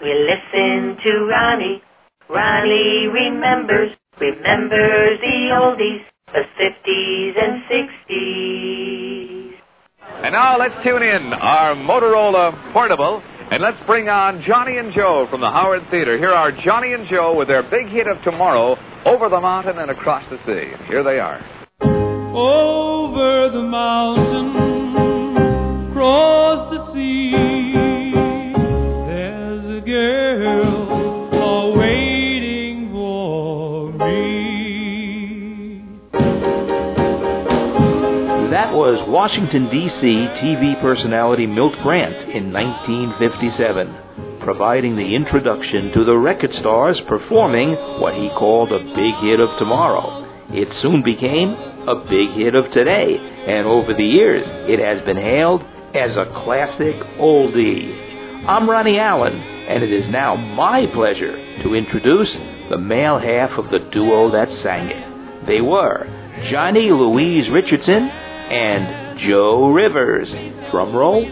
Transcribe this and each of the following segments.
We listen to Ronnie. Ronnie remembers the oldies, the 50s and 60s. And now let's tune in our Motorola Portable, and let's bring on Johnny and Joe from the Howard Theater. Here are Johnny and Joe with their big hit of tomorrow, Over the Mountain and Across the Sea. Here they are. Over the mountain, across the sea, there's a girl waiting for me. That was Washington, D.C. TV personality Milt Grant in 1957, providing the introduction to the record stars performing what he called a big hit of tomorrow. It soon became a big hit of today, and over the years, it has been hailed as a classic oldie. I'm Ronnie Allen, and it is now my pleasure to introduce the male half of the duo that sang it. They were Johnny Louise Richardson and Joe Rivers. Drum roll.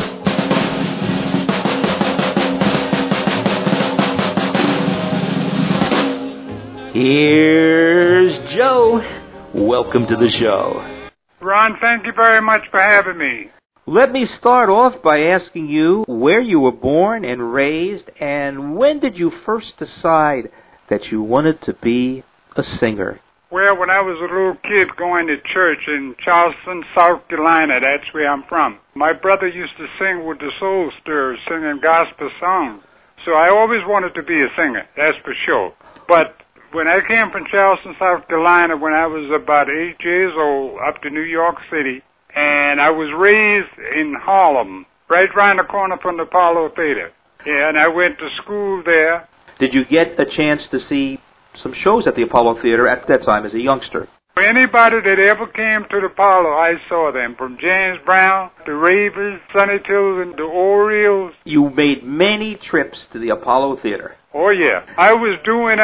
Here's Joe. Welcome to the show. Ron, thank you very much for having me. Let me start off by asking you where you were born and raised, and when did you first decide that you wanted to be a singer? Well, when I was a little kid going to church in Charleston, South Carolina, that's where I'm from, my brother used to sing with the Soul Stirrers, singing gospel songs. So I always wanted to be a singer, that's for sure. But when I came from Charleston, South Carolina, when I was about 8 years old, up to New York City, and I was raised in Harlem, right around the corner from the Apollo Theater. Yeah, and I went to school there. Did you get a chance to see some shows at the Apollo Theater at that time as a youngster? Anybody that ever came to the Apollo, I saw them, from James Brown, the Ravens, Sonny Tills, and the Orioles. You made many trips to the Apollo Theater. Oh, yeah. I was doing,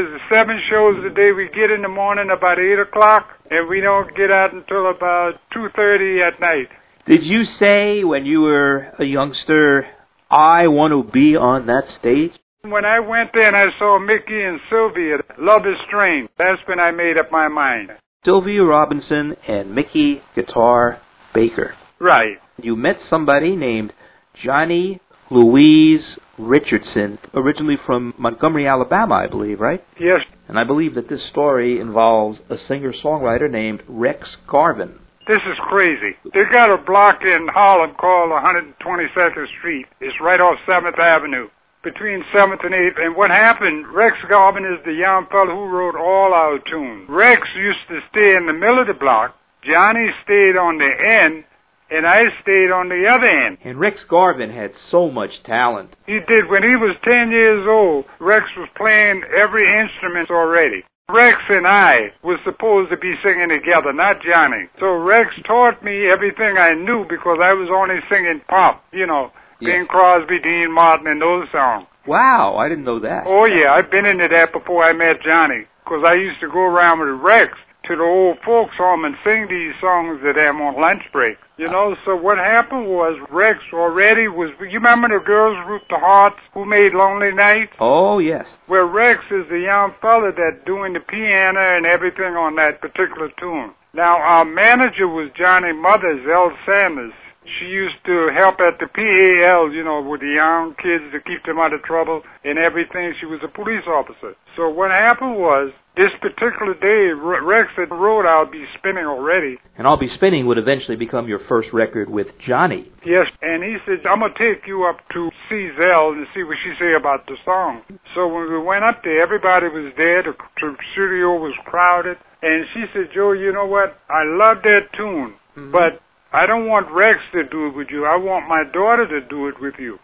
7 shows a day. We get in the morning about 8 o'clock, and we don't get out until about 2:30 at night. Did you say when you were a youngster, I want to be on that stage? When I went there and I saw Mickey and Sylvia, Love is Strange, that's when I made up my mind. Sylvia Robinson and Mickey Guitar Baker. Right. You met somebody named Johnny Louise Richardson, originally from Montgomery, Alabama, I believe, right? Yes. And I believe that this story involves a singer-songwriter named Rex Garvin. This is crazy. They got a block in Harlem called 122nd Street. It's right off 7th Avenue, between 7th and 8th. And what happened, Rex Garvin is the young fellow who wrote all our tunes. Rex used to stay in the middle of the block. Johnny stayed on the end, and I stayed on the other end. And Rex Garvin had so much talent. He did. When he was 10 years old, Rex was playing every instrument already. Rex and I were supposed to be singing together, not Johnny. So Rex taught me everything I knew because I was only singing pop, Bing Crosby, Dean Martin, and those songs. Wow, I didn't know that. Oh, yeah, I've been into that before I met Johnny, because I used to go around with Rex to the old folks home and sing these songs to them on lunch break. So what happened was Rex already was, you remember the girls group, the Hearts, who made Lonely Nights? Oh, yes. Well, Rex is the young fella that doing the piano and everything on that particular tune. Now, our manager was Johnny Mothers, Elle Sanders. She used to help at the PAL, with the young kids to keep them out of trouble and everything. She was a police officer. So what happened was, this particular day, Rex had wrote I'll Be Spinning already. And I'll Be Spinning would eventually become your first record with Johnny. Yes, and he said, I'm going to take you up to see Zell and see what she say about the song. So when we went up there, everybody was there. The studio was crowded. And she said, Joe, you know what? I love that tune, but I don't want Rex to do it with you. I want my daughter to do it with you.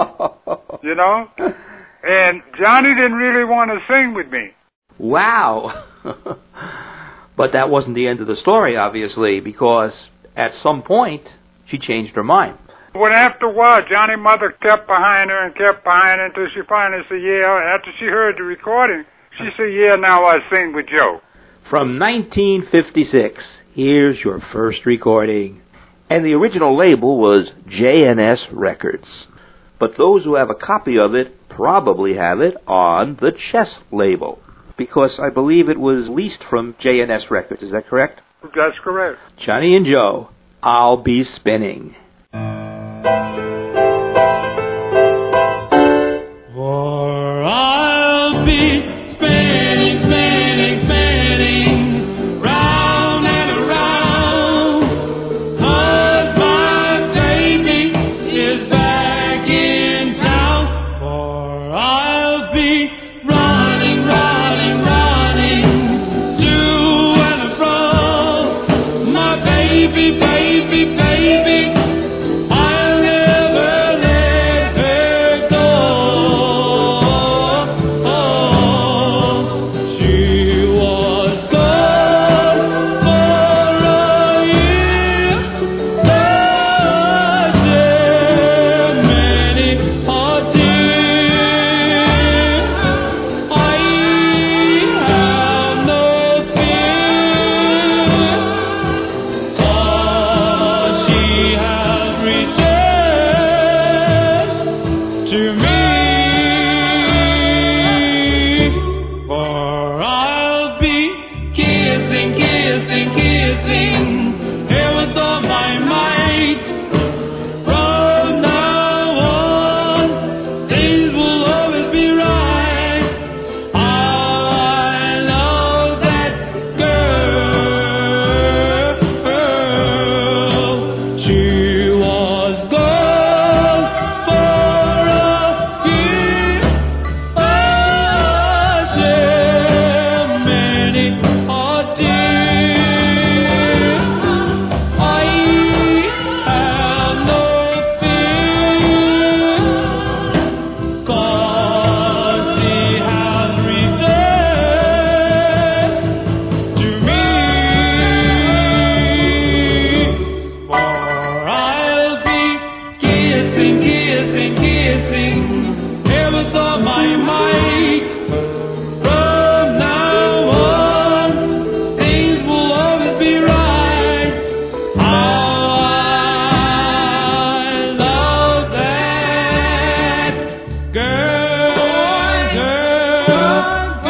And Johnny didn't really want to sing with me. Wow. But that wasn't the end of the story, obviously, because at some point, she changed her mind. Well, after a while, Johnny's mother kept behind her until she finally said, yeah, after she heard the recording, she said, yeah, now I sing with Joe. From 1956, here's your first recording. And the original label was J&S Records. But those who have a copy of it probably have it on the Chess label, because I believe it was leased from J&S Records. Is that correct? That's correct. Johnny and Joe, I'll Be Spinning. For I'll be spinning, spinning, spinning, round and around, 'cause my baby is back in town. For I'll be running, running, running, to and fro, my baby, baby, baby, I'll never let her go. She was gone for a year, but there many a tear. I have no fear, 'cause she has returned to me. For I'll be kissing, kissing, kissing her with all my might. From now on, things will always be right. I love that girl. She was gone for a year, oh, so many a tear. I have no fear, 'cause she has returned to me. For I'll be kissing, kissing, kissing her with all my might. From now on, things will always be right. I love that girl, girl,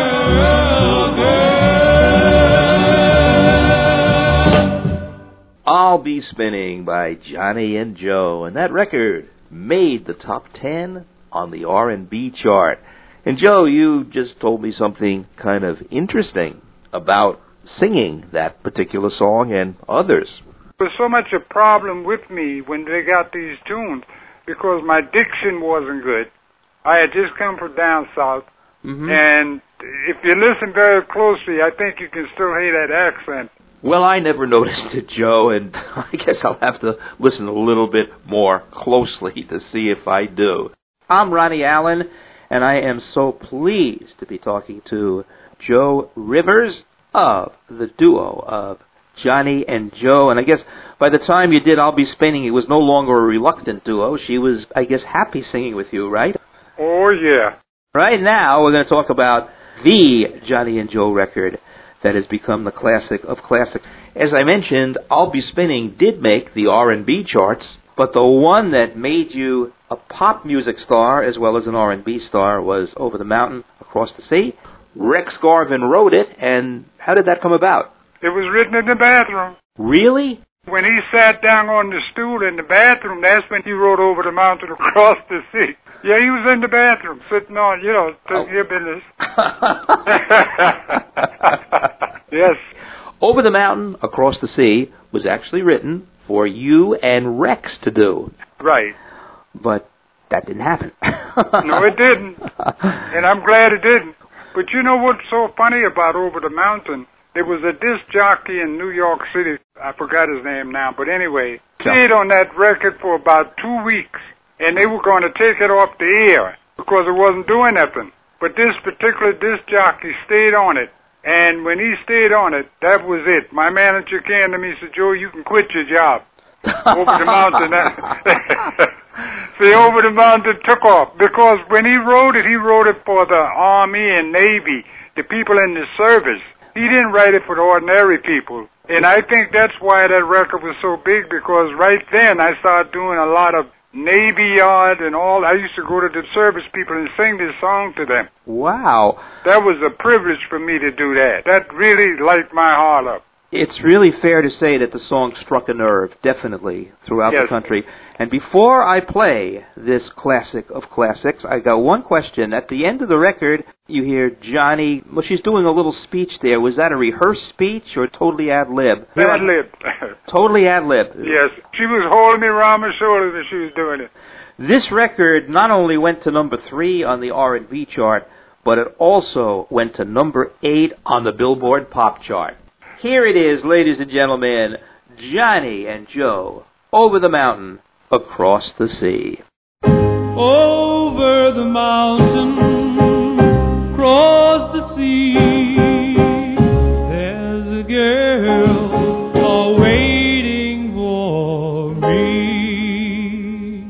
girl, girl. I'll Be Spinning by Johnny and Joe, and that record made the top 10 on the R&B chart. And Joe, you just told me something kind of interesting about singing that particular song and others. There was so much a problem with me when they got these tunes because my diction wasn't good. I had just come from down south, and if you listen very closely, I think you can still hear that accent. Well, I never noticed it, Joe, and I guess I'll have to listen a little bit more closely to see if I do. I'm Ronnie Allen, and I am so pleased to be talking to Joe Rivers of the duo of Johnny and Joe. And I guess by the time you did I'll Be Spinning, it was no longer a reluctant duo. She was, I guess, happy singing with you, right? Oh, yeah. Right now, we're going to talk about the Johnny and Joe record that has become the classic of classics. As I mentioned, I'll Be Spinning did make the R&B charts, but the one that made you a pop music star as well as an R&B star was Over the Mountain, Across the Sea. Rex Garvin wrote it, and how did that come about? It was written in the bathroom. Really? When he sat down on the stool in the bathroom, that's when he wrote Over the Mountain, Across the Sea. Yeah, he was in the bathroom, sitting on, taking your business. Yes. Over the Mountain, Across the Sea was actually written for you and Rex to do. Right. But that didn't happen. No, it didn't. And I'm glad it didn't. But you know what's so funny about Over the Mountain? There was a disc jockey in New York City. I forgot his name now. But anyway, stayed on that record for about 2 weeks. And they were going to take it off the air because it wasn't doing nothing. But this particular disc jockey stayed on it. And when he stayed on it, that was it. My manager came to me and said, Joe, you can quit your job. Over the Mountain. See, Over the Mountain took off. Because when he wrote it for the Army and Navy, the people in the service. He didn't write it for the ordinary people. And I think that's why that record was so big, because right then I started doing a lot of Navy Yard and all. I used to go to the service people and sing this song to them. Wow. That was a privilege for me to do that. That really lighted my heart up. It's really fair to say that the song struck a nerve, definitely, throughout Yes. the country. And before I play this classic of classics, I got one question. At the end of the record, you hear Johnny, well, she's doing a little speech there. Was that a rehearsed speech or totally ad-lib? Ad-lib. Totally ad-lib. Yes. She was holding me around my shoulders when she was doing it. This record not only went to number 3 on the R&B chart, but it also went to number 8 on the Billboard Pop chart. Here it is, ladies and gentlemen, Johnny and Joe, Over the Mountain, Across the Sea. Over the mountain, across the sea, there's a girl waiting for me.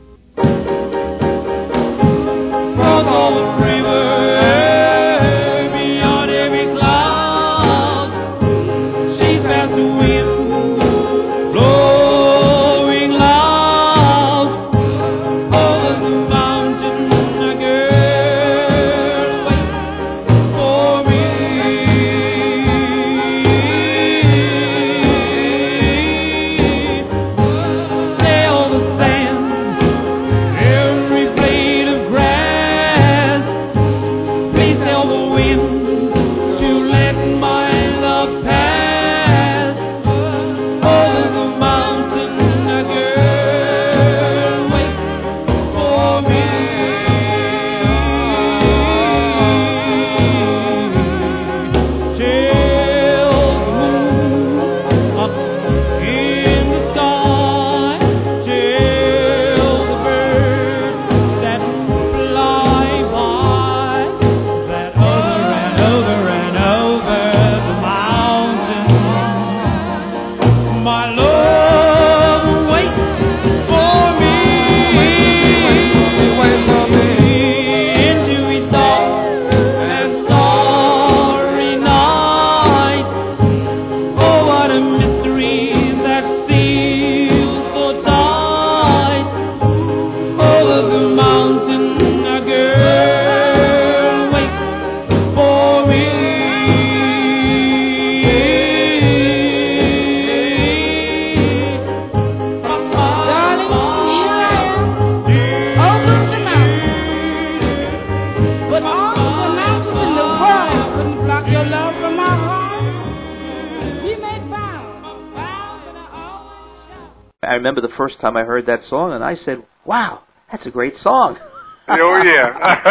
Across all the river, beyond every cloud, she's past the wind, blowing loud. Over the mountain, a girl waits for me. Lay all the sand, every blade of grass. Please tell the wind to let my love pass. Over the mountain, a girl waits for me. Till the moon up in the sky, till the birds that fly by, that over and over and over the mountain, my love waits for me. Into each dark and starry night. Oh, what a mystery that seals so tight. Over the mountain, a girl waits for me. Darling, here I am, over the mountain. But all the mountains in the world couldn't block your love from my heart. We made vows that I always shall. I remember the first time I heard that song, and I said, wow, that's a great song. Oh, yeah.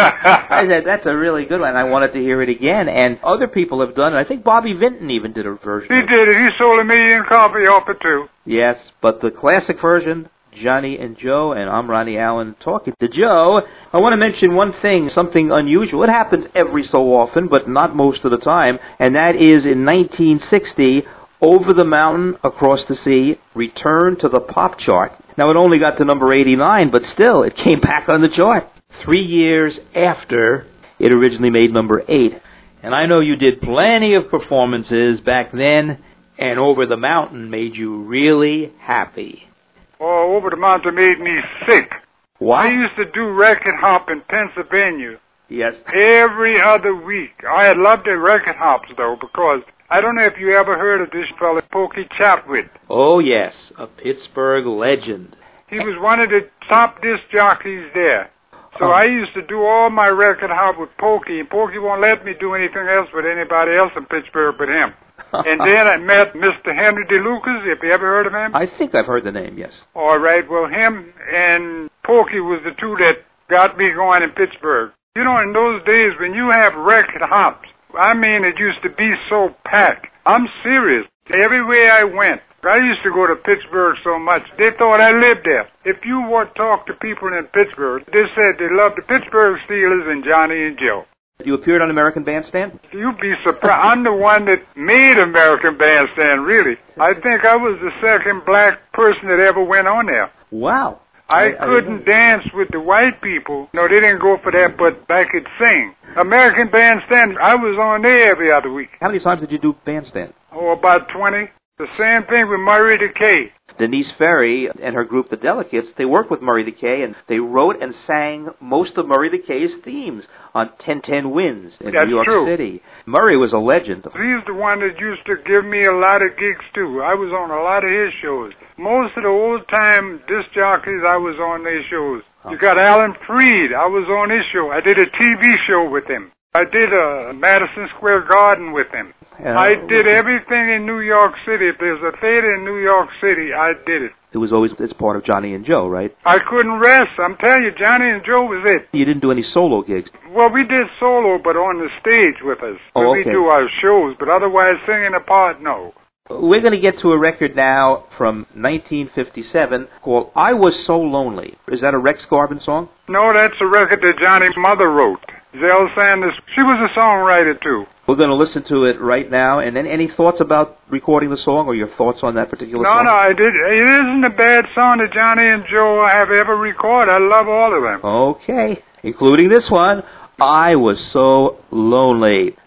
I said, that's a really good one. I wanted to hear it again, and other people have done it. I think Bobby Vinton even did a version. He did it. He sold a million copy off it, too. Yes, but the classic version, Johnny and Joe, and I'm Ronnie Allen talking to Joe. I want to mention one thing, something unusual. It happens every so often, but not most of the time, and that is in 1960, Over the Mountain, Across the Sea returned to the pop chart. Now, it only got to number 89, but still, it came back on the chart 3 years after it originally made number 8. And I know you did plenty of performances back then, and Over the Mountain made you really happy. Oh, Over the Mountain made me sick. Why? I used to do record hop in Pennsylvania Yes. every other week. I loved the record hops, though, because I don't know if you ever heard of this fella, Pokey Chapwick. Oh, yes, a Pittsburgh legend. He was one of the top disc jockeys there. So I used to do all my record hop with Pokey, and Pokey won't let me do anything else with anybody else in Pittsburgh but him. And then I met Mr. Henry DeLucas, if you ever heard of him. I think I've heard the name, yes. All right, well, him and Pokey was the two that got me going in Pittsburgh. You know, in those days, when you have record hops, I mean, it used to be so packed. I'm serious. Everywhere I went, I used to go to Pittsburgh so much, they thought I lived there. If you would talk to people in Pittsburgh, they said they loved the Pittsburgh Steelers and Johnny and Joe. You appeared on American Bandstand? You'd be surprised. I'm the one that made American Bandstand, really. I think I was the second black person that ever went on there. Wow. I couldn't dance with the white people. No, they didn't go for that, but I could sing. American Bandstand, I was on there every other week. How many times did you do Bandstand? Oh, about 20. The same thing with Murray Decay. Denise Ferry and her group, the Delicates, they worked with Murray the K, and they wrote and sang most of Murray the K's themes on 1010 Winds in New York City. Murray was a legend. He's the one that used to give me a lot of gigs, too. I was on a lot of his shows. Most of the old-time disc jockeys, I was on their shows. You got Alan Freed. I was on his show. I did a TV show with him. I did a Madison Square Garden with him. I did everything in New York City. If there's a theater in New York City, I did it. It was always it's part of Johnny and Joe, right? I couldn't rest. I'm telling you, Johnny and Joe was it. You didn't do any solo gigs? Well, we did solo, but on the stage with us. Oh, okay. We do our shows, but otherwise singing a part, no. We're going to get to a record now from 1957 called I Was So Lonely. Is that a Rex Garvin song? No, that's a record that Johnny's mother wrote. Zell Sanders, she was a songwriter, too. We're going to listen to it right now. And then any thoughts about recording the song or your thoughts on that particular song? No, I did. It isn't a bad song that Johnny and Joe have ever recorded. I love all of them. Okay, including this one, I Was So Lonely.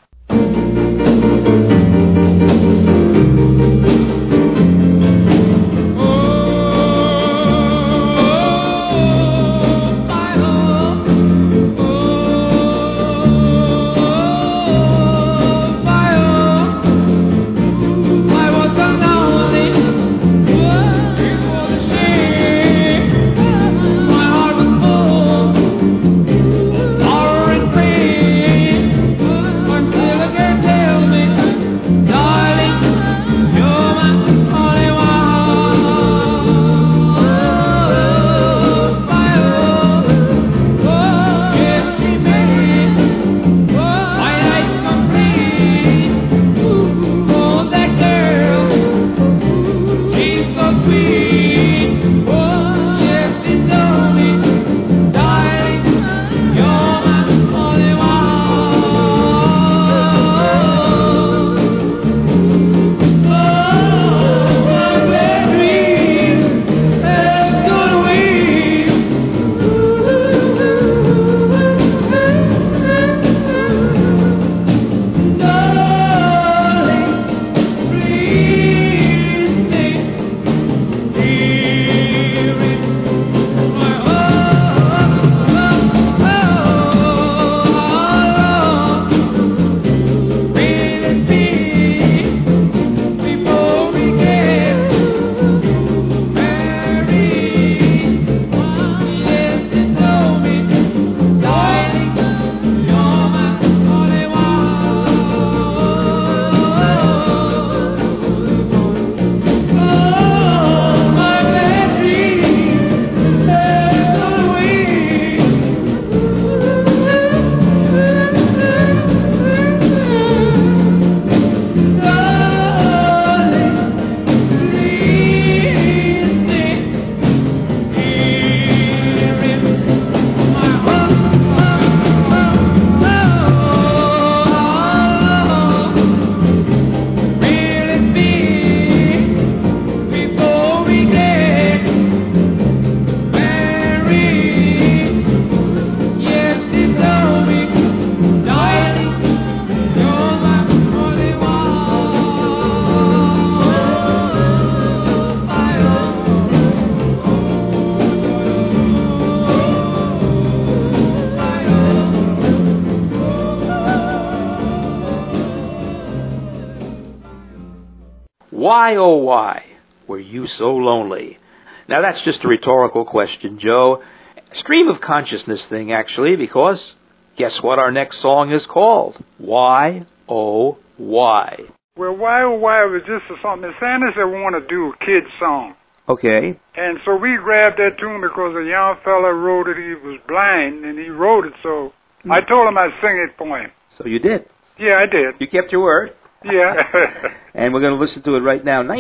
Why, oh why, were you so lonely? Now that's just a rhetorical question, Joe. Stream of consciousness thing, actually, because guess what our next song is called? Why, oh why. Well, why, oh why was just a song. Miss Sanders said we want to do a kid's song. Okay. And so we grabbed that tune because a young fella wrote it. He was blind, and he wrote it, so I told him I'd sing it for him. So you did? Yeah, I did. You kept your word? Yeah. And we're going to listen to it right now.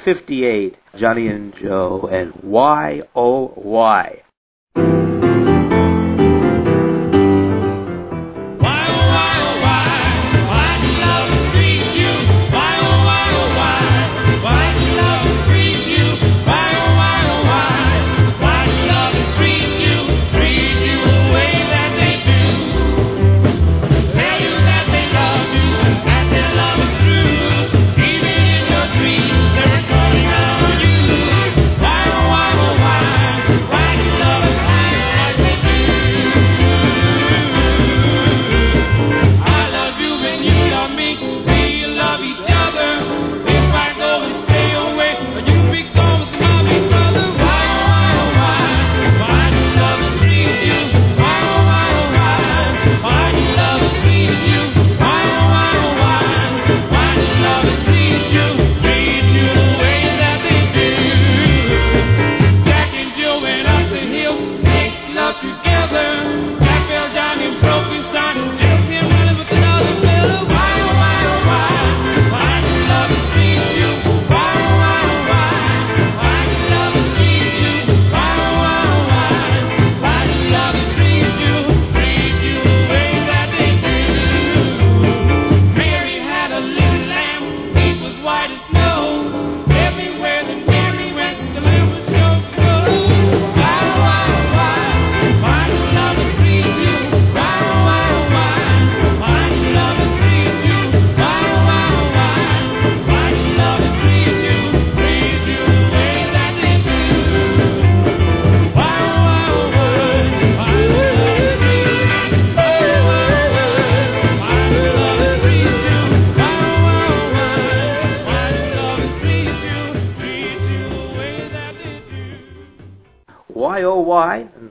1958, Johnny and Joe, and Why, oh why. Dreams, they're recording on you.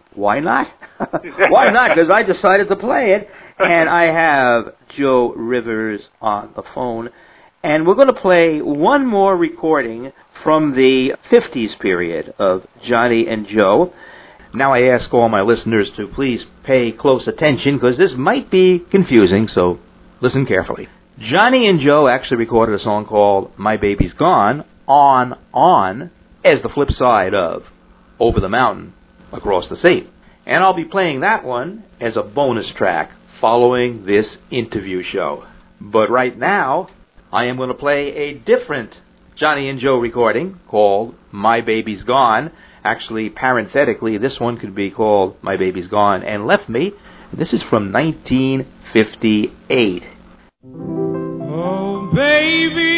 why not? Why not? Because I decided to play it. And I have Joe Rivers on the phone. And we're going to play one more recording from the 50s period of Johnny and Joe. Now I ask all my listeners to please pay close attention because this might be confusing, so listen carefully. Johnny and Joe actually recorded a song called My Baby's Gone on as the flip side of Over the Mountain, Across the Sea. And I'll be playing that one as a bonus track following this interview show. But right now, I am going to play a different Johnny and Joe recording called My Baby's Gone. Actually, parenthetically, this one could be called My Baby's Gone and Left Me. This is from 1958. Oh, baby.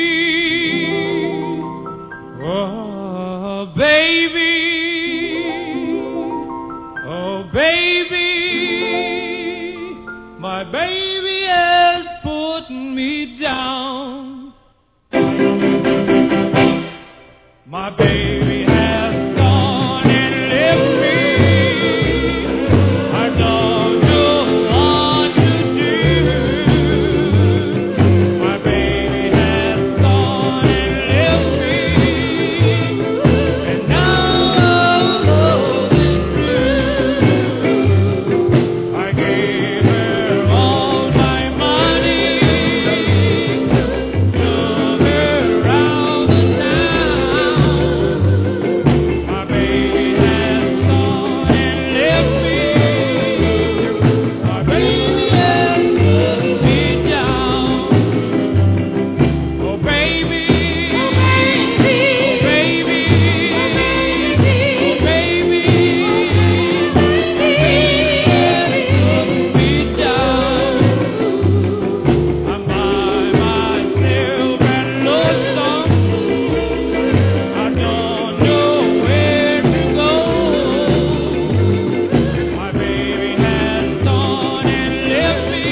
Oh, baby. Oh, baby. My baby has put me down. My baby has gone and left me. I don't know what to do. My baby has gone and left me. And now all is through. I gave her all my money. Took her around the town. My baby has gone and left me. My baby has put me down. Oh baby, oh baby, oh baby, oh baby, has put me down. I'm by myself and lonesome. I don't know where to go. My baby has gone and left me.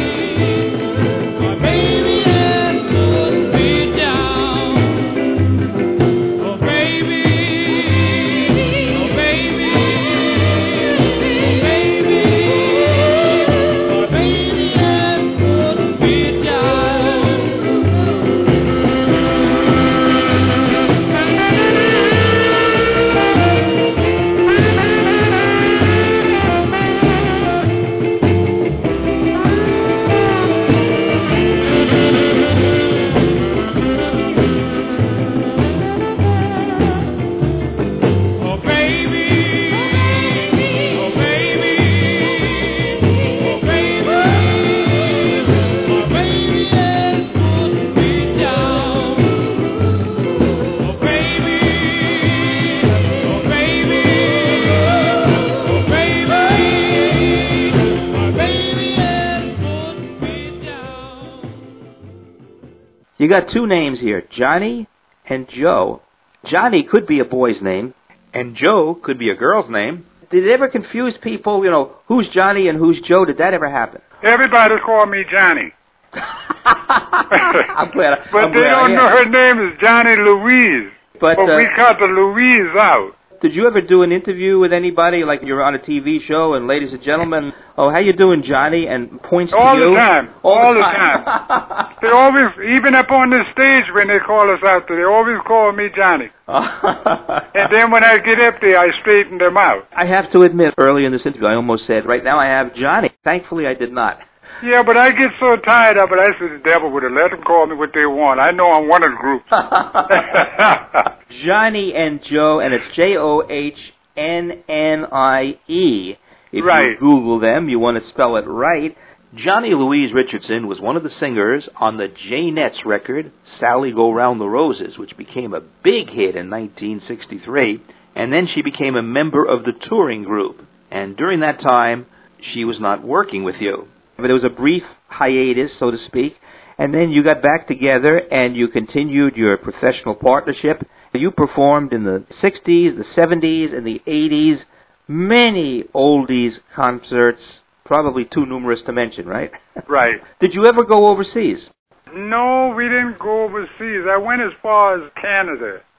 My baby has put me down. Oh baby, oh baby, oh baby, my baby has put me down. Oh baby, oh baby, oh baby, my baby has put me down. Oh baby, oh baby, oh baby, my baby has put me down. You got two names here, Johnny and Joe. Johnny could be a boy's name, and Joe could be a girl's name. Did it ever confuse people, who's Johnny and who's Joe? Did that ever happen? Everybody call me Johnny. I'm glad. But they don't know her name is Johnny Louise. But we cut the Louise out. did you ever do an interview with anybody, like you're on a TV show, and ladies and gentlemen, oh, how you doing, Johnny? And points All to you. the time. All the time. They always, even up on the stage when they call us out, they always call me Johnny. And then when I get up there, I straighten them out. I have to admit, early in this interview, I almost said, right now I have Johnny. Thankfully, I did not. Yeah, but I get so tired of it, I said the devil would have let them call me what they want. I know I'm one of the groups. Johnny and Joe, and it's Johnnnie. If Right. you Google them, you want to spell it right. Johnny Louise Richardson was one of the singers on the Janettes record, Sally Go Round the Roses, which became a big hit in 1963, and then she became a member of the touring group. And during that time, she was not working with you. But there was a brief hiatus, so to speak, and then you got back together and you continued your professional partnership. You performed in the 60s, the 70s, and the 80s, many oldies concerts, probably too numerous to mention, right? Right. Did you ever go overseas? No, we didn't go overseas. I went as far as Canada.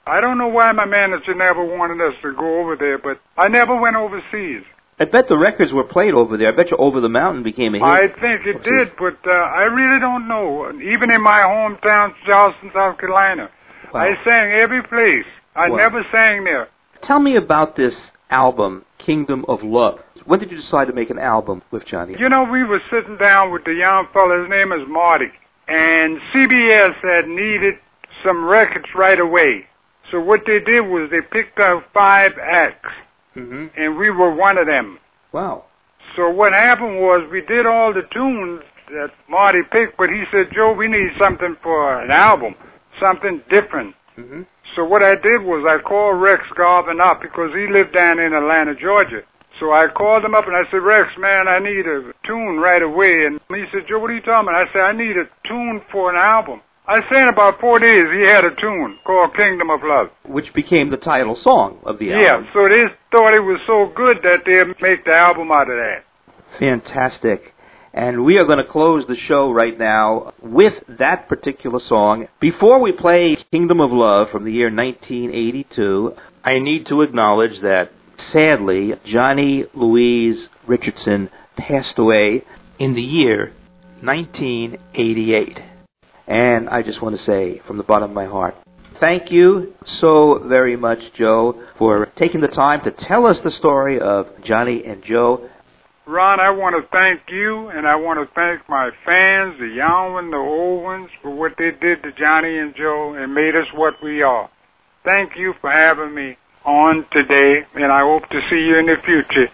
I don't know why my manager never wanted us to go over there, but I never went overseas. I bet the records were played over there. I bet you Over the Mountain became a hit. I think it did, but I really don't know. Even in my hometown, Charleston, South Carolina, Wow. I sang every place. I Wow. never sang there. Tell me about this album, Kingdom of Love. When did you decide to make an album with Johnny? You know, we were sitting down with the young fella, his name is Marty, and CBS had needed some records right away. So what they did was they picked out 5 acts, Mm-hmm. and we were one of them. Wow. So what happened was we did all the tunes that Marty picked, but he said, Joe, we need something for an album, something different. Mm-hmm. So what I did was I called Rex Garvin up because he lived down in Atlanta, Georgia. So I called him up and I said, Rex, man, I need a tune right away. And he said, Joe, what are you talking about? I said, I need a tune for an album. I say in about 4 days he had a tune called Kingdom of Love. Which became the title song of the album. Yeah, so they thought it was so good that they'd make the album out of that. Fantastic. And we are going to close the show right now with that particular song. Before we play Kingdom of Love from the year 1982, I need to acknowledge that, sadly, Johnny Louise Richardson passed away in the year 1988. And I just want to say from the bottom of my heart, thank you so very much, Joe, for taking the time to tell us the story of Johnny and Joe. Ron, I want to thank you, and I want to thank my fans, the young ones, the old ones, for what they did to Johnny and Joe and made us what we are. Thank you for having me on today, and I hope to see you in the future.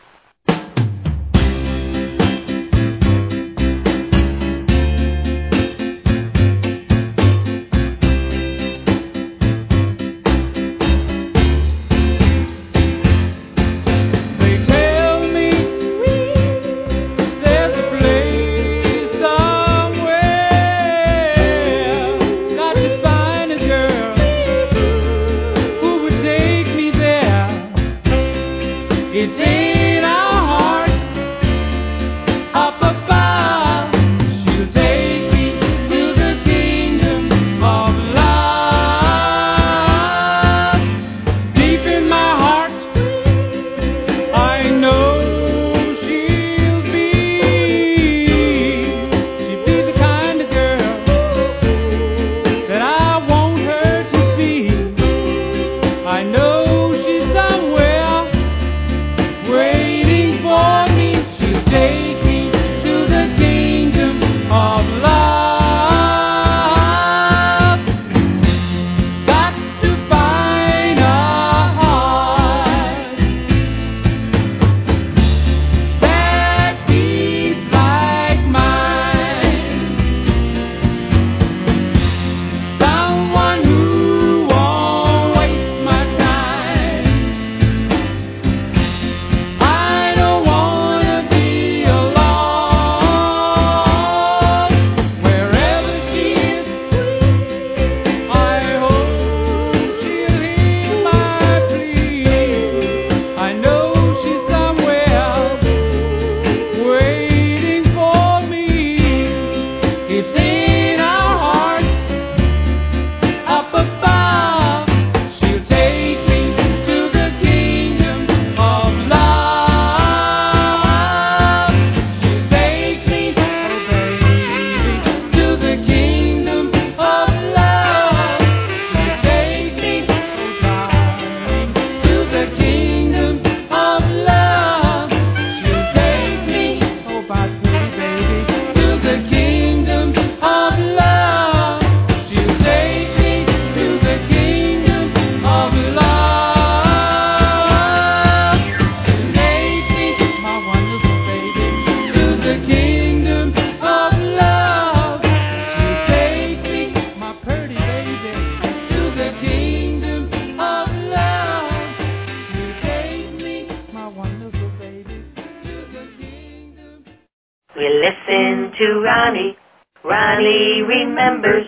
Ronnie remembers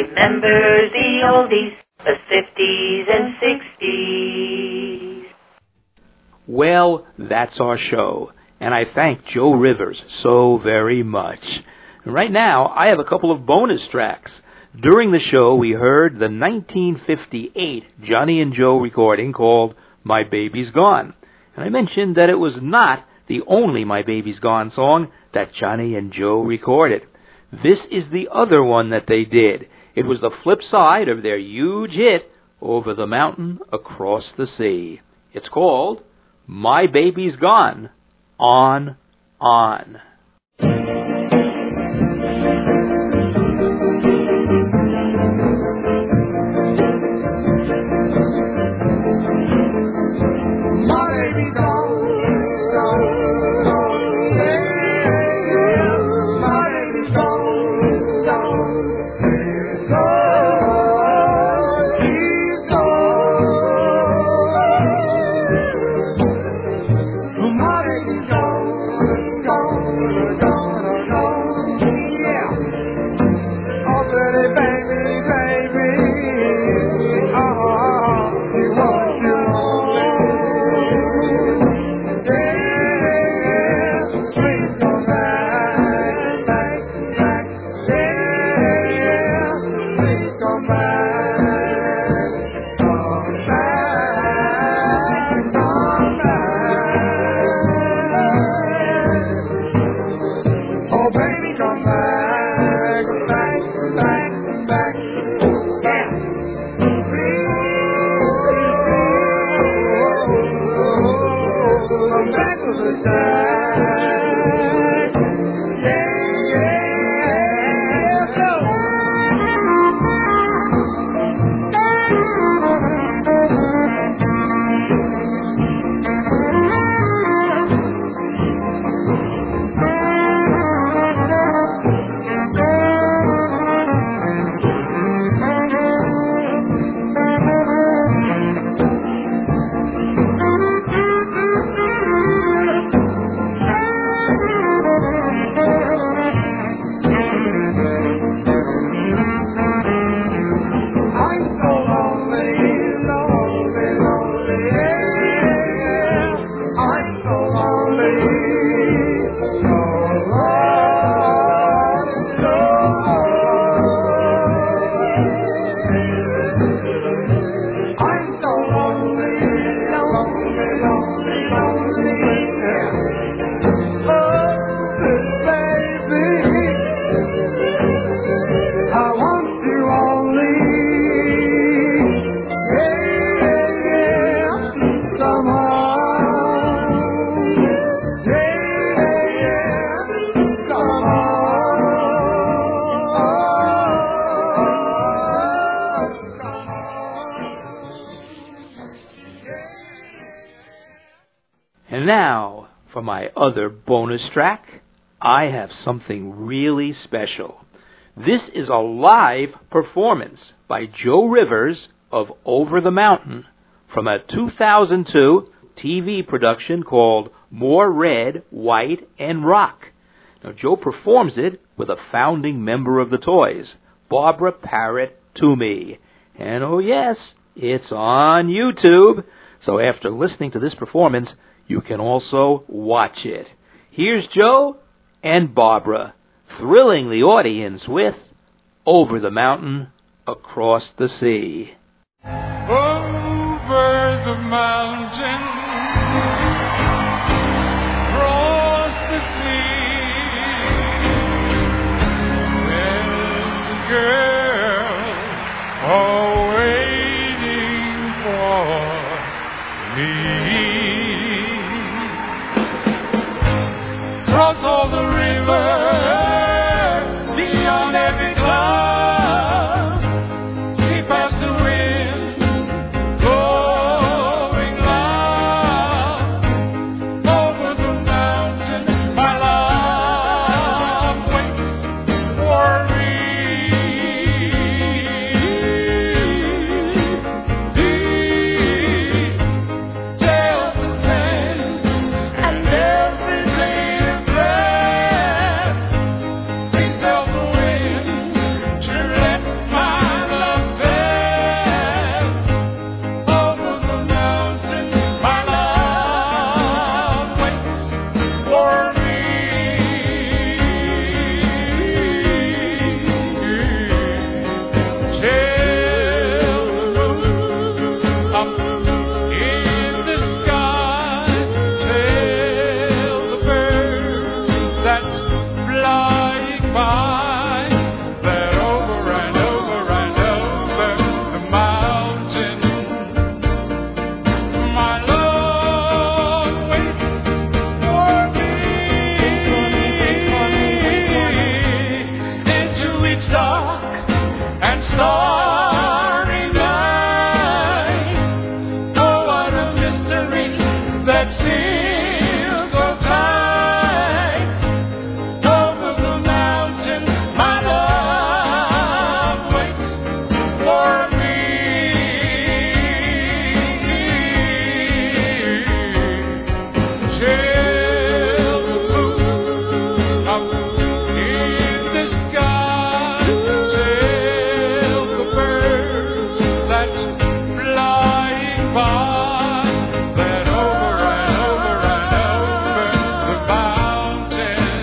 the oldies, the 50s and 60s. Well, that's our show, and I thank Joe Rivers so very much. Right now, I have a couple of bonus tracks. During the show, we heard the 1958 Johnny and Joe recording called My Baby's Gone. And I mentioned that it was not the only My Baby's Gone song that Johnny and Joe recorded. This is the other one that they did. It was the flip side of their huge hit, Over the Mountain, Across the Sea. It's called My Baby's Gone, On. And now, for my other bonus track, I have something really special. This is a live performance by Joe Rivers of Over the Mountain from a 2002 TV production called More Red, White, and Rock. Now, Joe performs it with a founding member of the Toys, Barbara Parrott Toomey. And oh yes, it's on YouTube. So after listening to this performance, you can also watch it. Here's Joe and Barbara thrilling the audience with Over the Mountain, Across the Sea. Over the mountain, across the sea, there's a girl waiting for me. Cross all the river, beyond every cloud, see past the wind, blowing loud. Over the mountain, my love waits for me. Deep tells the sand, and every day of breath flying by, that over and over and over the mountain, my love waits for me into its dark and starry night. Oh, what a mystery that seems so tight. Over the mountain, my love waits for me. Sail the moon up in the sky, sail the birds that's flying by, that over and over and over the mountain,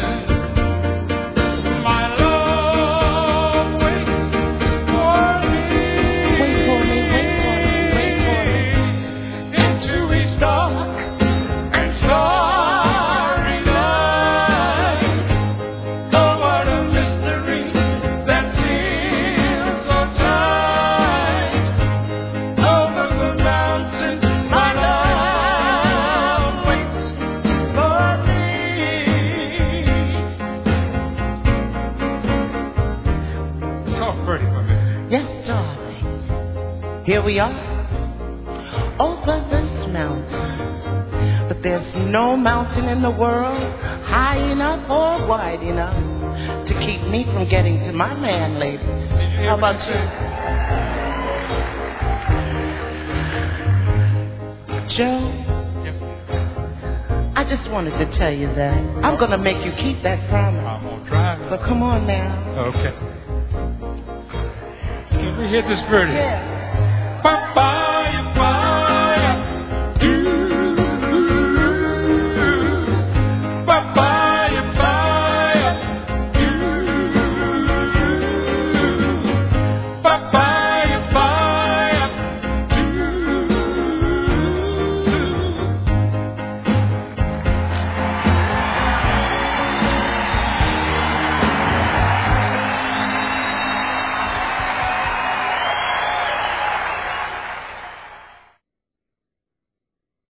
my love waits for me. Wait for me, wait for me, wait for me. Into its dark and starry night. Oh, what a mystery that feels so tight. Over the mountain, my love waits for me. Talk pretty for me. Yes, darling. Here we are, over this mountain. But there's no mountain in the world high enough or wide enough to keep me from getting to my man, ladies. How about you? Joe, Yes, I just wanted to tell you that I'm going to make you keep that promise. I'm gonna try. So come on now. Okay. Can we hit this pretty? Yeah. Ba-ba.